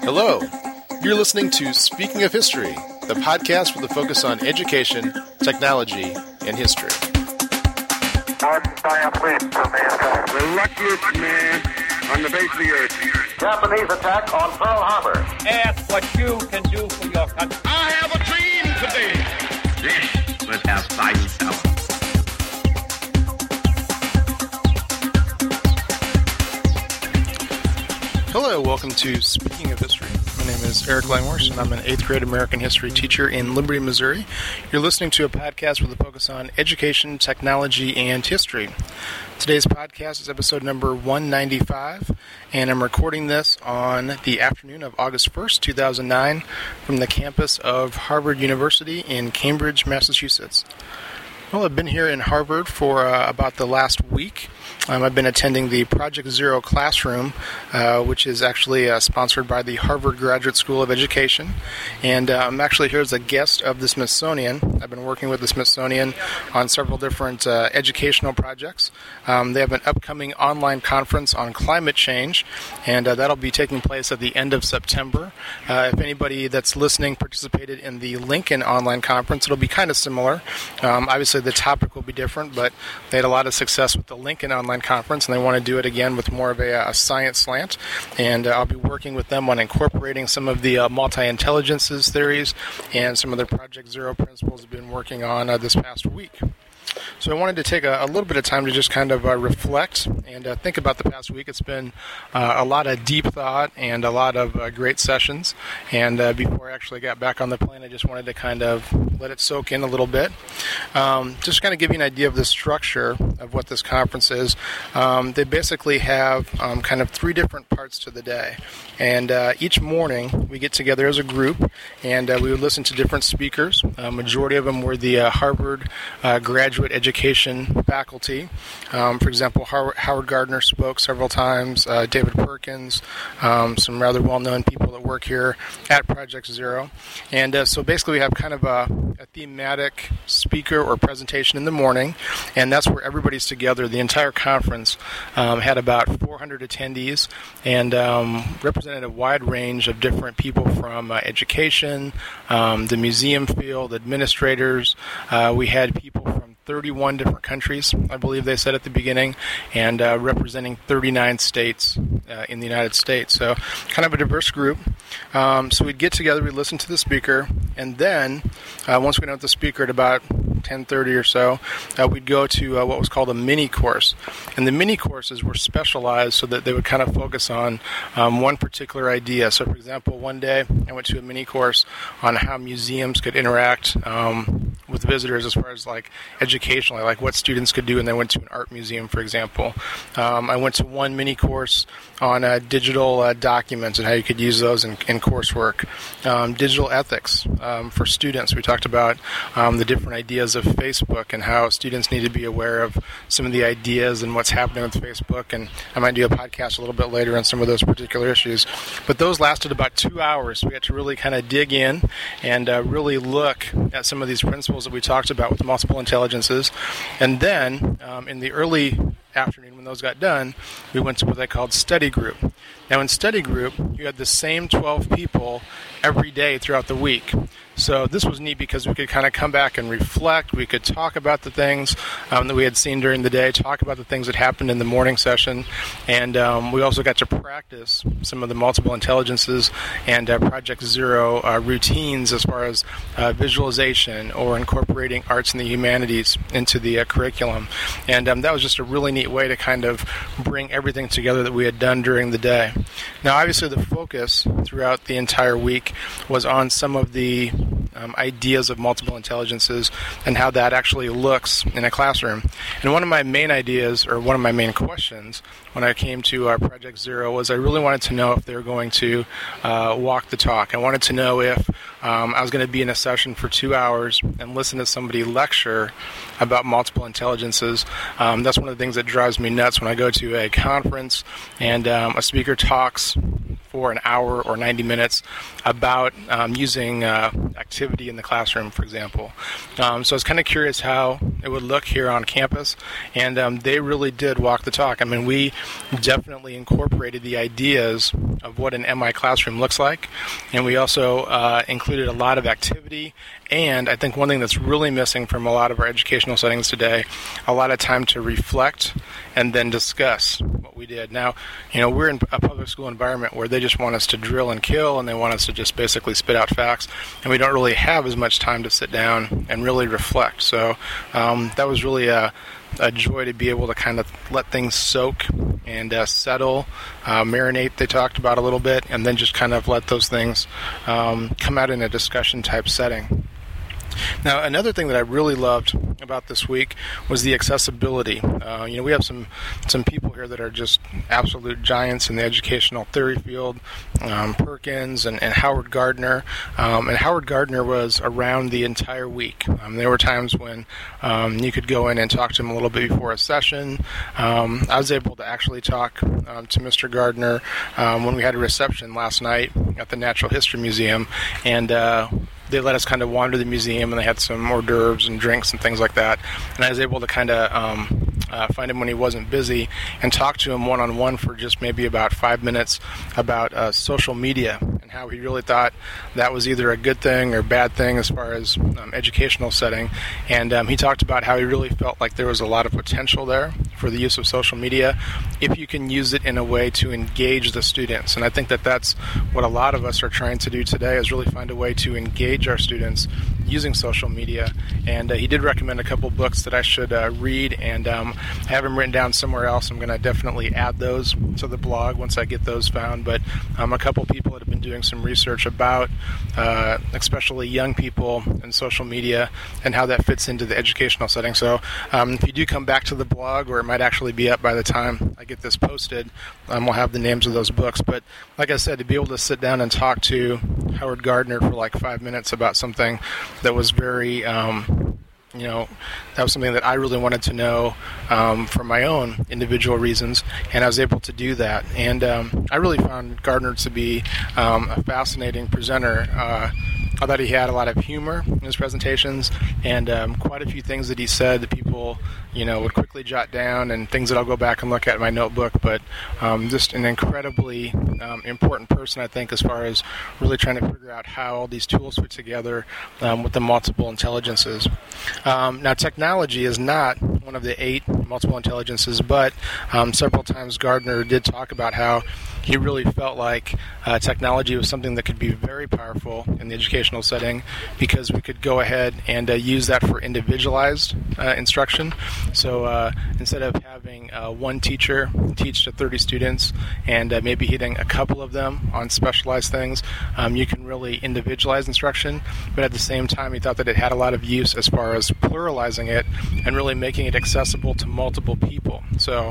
Hello. You're listening to Speaking of History, the podcast with a focus on education, technology, and history. One giant leap for mankind. The luckiest man on the face of the earth. Japanese attack on Pearl Harbor. Ask what you can do for your country. I have a dream today. This was our fighting power. Hello, welcome to Speaking of History. My name is Eric Langworth, and I'm an 8th grade American history teacher in Liberty, Missouri. You're listening to a podcast with a focus on education, technology, and history. Today's podcast is episode number 195, and I'm recording this on the afternoon of August 1st, 2009, from the campus of Harvard University in Cambridge, Massachusetts. Well, I've been here in Harvard for about the last week. I've been attending the Project Zero classroom, which is actually sponsored by the Harvard Graduate School of Education. And I'm actually here as a guest of the Smithsonian. I've been working with the Smithsonian on several different educational projects. They have an upcoming online conference on climate change, and that'll be taking place at the end of September. If anybody that's listening participated in the Lincoln online conference, it'll be kind of similar. Obviously, the topic will be different, but they had a lot of success with the Lincoln online conference, and they want to do it again with more of a science slant. And I'll be working with them on incorporating some of the multi-intelligences theories and some of the Project Zero principles I've been working on this past week. So I wanted to take a little bit of time to just kind of reflect and think about the past week. It's been a lot of deep thought and a lot of great sessions. And before I actually got back on the plane, I just wanted to kind of let it soak in a little bit. Just kind of give you an idea of the structure of what this conference is. They basically have kind of three different parts to the day. And each morning we get together as a group and we would listen to different speakers. Majority of them were the Harvard graduate education faculty. For example, Howard Gardner spoke several times, David Perkins, some rather well-known people that work here at Project Zero. And so basically we have kind of a thematic speaker or presentation in the morning, and that's where everybody's together. The entire conference had about 400 attendees and represented a wide range of different people from education, the museum field, administrators. We had people from 31 different countries, I believe they said at the beginning, and representing 39 states in the United States. So kind of a diverse group. So we'd get together, we'd listen to the speaker, and then once we know the speaker at about 10:30 or so, we'd go to what was called a mini course. And the mini courses were specialized so that they would kind of focus on one particular idea. So for example, one day I went to a mini course on how museums could interact with visitors as far as like educationally, like what students could do, and they went to an art museum, for example. I went to one mini course on digital documents and how you could use those in coursework. Digital ethics for students. We talked about the different ideas of Facebook and how students need to be aware of some of the ideas and what's happening with Facebook, and I might do a podcast a little bit later on some of those particular issues. But those lasted about 2 hours. We had to really kind of dig in and really look at some of these principles that we talked about with multiple intelligences. And then in the early afternoon, when those got done, we went to what they called study group. Now in study group, you had the same 12 people every day throughout the week. So this was neat because we could kind of come back and reflect. We could talk about the things that we had seen during the day, talk about the things that happened in the morning session, and we also got to practice some of the multiple intelligences and Project Zero routines as far as visualization or incorporating arts and the humanities into the curriculum. And that was just a really neat way to kind of bring everything together that we had done during the day. Now, obviously, the focus throughout the entire week was on some of the ideas of multiple intelligences and how that actually looks in a classroom. And one of my main ideas, or one of my main questions when I came to Project Zero, was I really wanted to know if they were going to walk the talk. I wanted to know if I was going to be in a session for 2 hours and listen to somebody lecture about multiple intelligences. That's one of the things that drives me nuts when I go to a conference and a speaker talks for an hour or 90 minutes about using activity in the classroom, for example. So I was kind of curious how it would look here on campus, and they really did walk the talk. I mean, we definitely incorporated the ideas of what an MI classroom looks like, and we also included a lot of activity. And I think one thing that's really missing from a lot of our educational settings today, a lot of time to reflect and then discuss what we did. Now, we're in a public school environment where they just want us to drill and kill, and they want us to just basically spit out facts, and we don't really have as much time to sit down and really reflect. So that was really a joy to be able to kind of let things soak and settle, marinate, they talked about a little bit, and then just kind of let those things come out in a discussion type setting. Now, another thing that I really loved about this week was the accessibility. We have some people here that are just absolute giants in the educational theory field, Perkins and Howard Gardner. And Howard Gardner was around the entire week. There were times when you could go in and talk to him a little bit before a session. I was able to actually talk to Mr. Gardner when we had a reception last night at the Natural History Museum, and they let us kind of wander the museum, and they had some hors d'oeuvres and drinks and things like that. And I was able to kind of find him when he wasn't busy and talk to him one-on-one for just maybe about 5 minutes about social media and how he really thought that was either a good thing or bad thing as far as educational setting. And he talked about how he really felt like there was a lot of potential there for the use of social media if you can use it in a way to engage the students. And I think that that's what a lot of us are trying to do today, is really find a way to engage our students using social media. And he did recommend a couple books that I should read, and I have them written down somewhere else. I'm going to definitely add those to the blog once I get those found. But a couple people that have been doing some research about especially young people and social media and how that fits into the educational setting. So if you do come back to the blog, or it might actually be up by the time I get this posted, we'll have the names of those books. But like I said, to be able to sit down and talk to Howard Gardner for like 5 minutes about something that was very that was something that I really wanted to know for my own individual reasons, and I was able to do that. And I really found Gardner to be a fascinating presenter. I thought he had a lot of humor in his presentations, and quite a few things that he said that people, would quickly jot down, and things that I'll go back and look at in my notebook. But just an incredibly important person, I think, as far as really trying to figure out how all these tools fit together with the multiple intelligences. Now, technology is not one of the 8 multiple intelligences, but several times Gardner did talk about how he really felt like technology was something that could be very powerful in the educational setting, because we could go ahead and use that for individualized instruction. So instead of having one teacher teach to 30 students and maybe hitting a couple of them on specialized things, you can really individualize instruction. But at the same time, he thought that it had a lot of use as far as pluralizing it and really making it accessible to multiple people. So,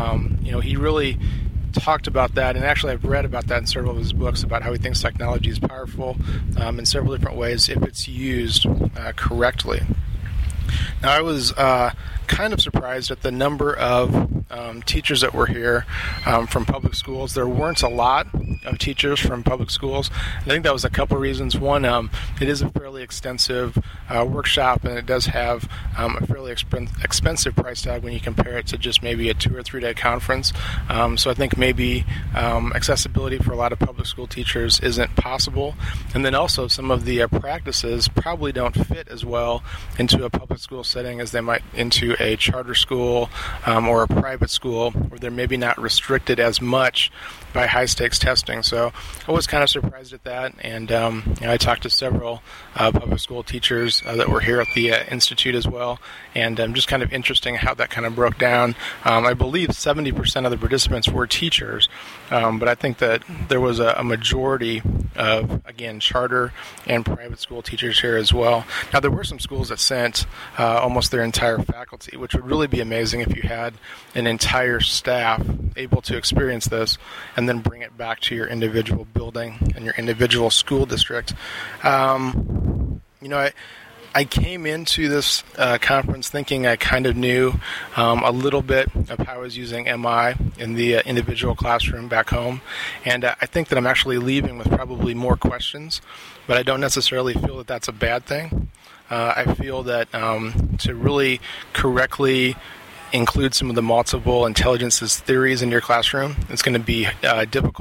he really talked about that, and actually I've read about that in several of his books about how he thinks technology is powerful in several different ways if it's used correctly. Now, I was kind of surprised at the number of teachers that were here from public schools. There weren't a lot of teachers from public schools. I think that was a couple reasons. One, it is a fairly extensive workshop, and it does have a fairly expensive price tag when you compare it to just maybe a 2 or 3 day conference. So I think maybe accessibility for a lot of public school teachers isn't possible. And then also some of the practices probably don't fit as well into a public school setting as they might into a charter school or a private school, where they're maybe not restricted as much by high-stakes testing. So I was kind of surprised at that, and I talked to several public school teachers that were here at the Institute as well, and just kind of interesting how that kind of broke down. I believe 70% of the participants were teachers, but I think that there was a majority of, again, charter and private school teachers here as well. Now, there were some schools that sent almost their entire faculty, which would really be amazing if you had an entire staff able to experience this and then bring it back to your individual building and your individual school district. I came into this conference thinking I kind of knew a little bit of how I was using MI in the individual classroom back home, and I think that I'm actually leaving with probably more questions, but I don't necessarily feel that that's a bad thing. I feel that to really correctly include some of the multiple intelligences theories in your classroom, it's going to be difficult.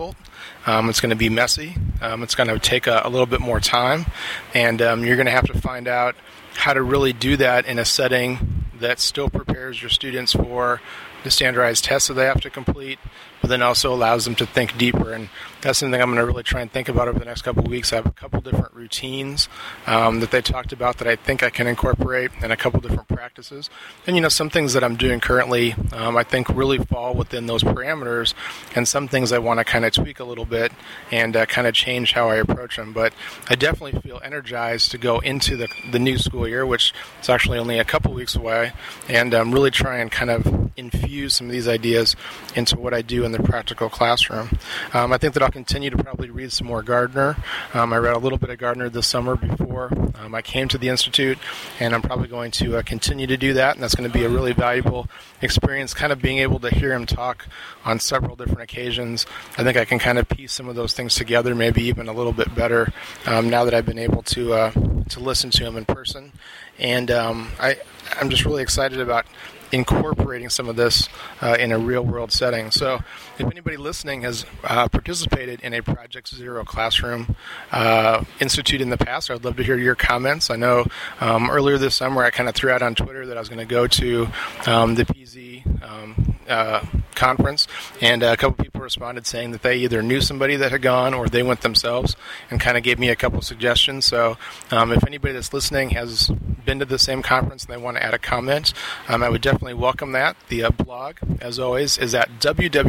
It's going to be messy. It's going to take a little bit more time, and you're going to have to find out how to really do that in a setting that still prepares your students for the standardized tests that they have to complete, but then also allows them to think deeper. And that's something I'm going to really try and think about over the next couple of weeks. I have a couple different routines that they talked about that I think I can incorporate, and a couple different practices. And, some things that I'm doing currently, I think really fall within those parameters, and some things I want to kind of tweak a little bit and kind of change how I approach them. But I definitely feel energized to go into the new school year, which is actually only a couple weeks away, and really try and kind of infuse some of these ideas into what I do in the practical classroom. I think that I'll continue to probably read some more Gardner. I read a little bit of Gardner this summer before I came to the Institute, and I'm probably going to continue to do that, and that's going to be a really valuable experience, kind of being able to hear him talk on several different occasions. I think I can kind of piece some of those things together, maybe even a little bit better now that I've been able to listen to him in person. And I'm just really excited about incorporating some of this in a real-world setting. So if anybody listening has participated in a Project Zero Classroom Institute in the past, I'd love to hear your comments. I know earlier this summer I kind of threw out on Twitter that I was going to go to the PZ conference, and a couple people responded saying that they either knew somebody that had gone or they went themselves, and kind of gave me a couple suggestions. So if anybody that's listening has been to the same conference and they want to add a comment, I would definitely welcome that. The blog, as always, is at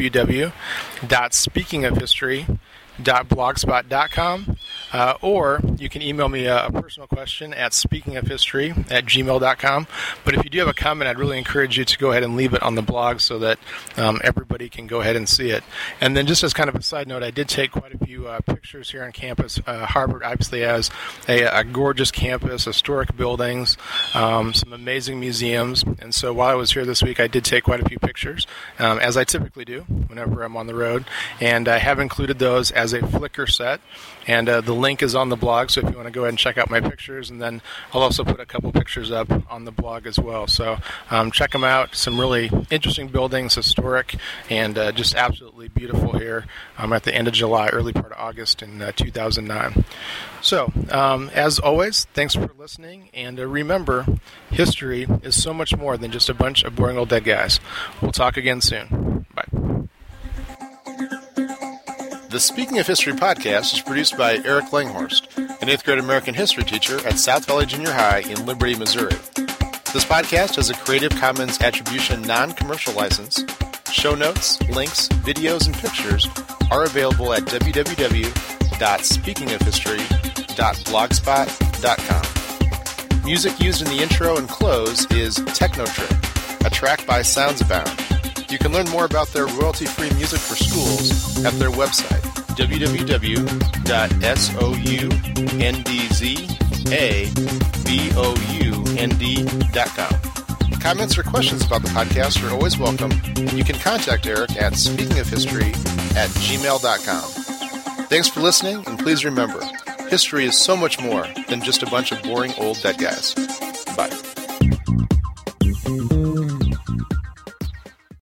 www.speakingofhistory.blogspot.com, or you can email me a personal question at speakingofhistory@gmail.com. But if you do have a comment, I'd really encourage you to go ahead and leave it on the blog so that everybody can go ahead and see it. And then just as kind of a side note, I did take quite a few pictures here on campus. Harvard obviously has a gorgeous campus, historic buildings, some amazing museums. And so while I was here this week, I did take quite a few pictures, as I typically do whenever I'm on the road. And I have included those as a Flickr set, and the link is on the blog, so if you want to go ahead and check out my pictures, and then I'll also put a couple pictures up on the blog as well. So check them out. Some really interesting buildings, historic, and just absolutely beautiful here at the end of July, early part of August in 2009. So, as always, thanks for listening, and remember, history is so much more than just a bunch of boring old dead guys. We'll talk again soon. Bye. The Speaking of History podcast is produced by Eric Langhorst, an 8th grade American history teacher at South Valley Junior High in Liberty, Missouri. This podcast has a Creative Commons Attribution Non-Commercial License. Show notes, links, videos, and pictures are available at www.speakingofhistory.blogspot.com. Music used in the intro and close is Techno Trip, a track by Sounds Abound. You can learn more about their royalty-free music for schools at their website, www.soundabond.com. Comments or questions about the podcast are always welcome. You can contact Eric at speakingofhistory@gmail.com. Thanks for listening, and please remember, history is so much more than just a bunch of boring old dead guys.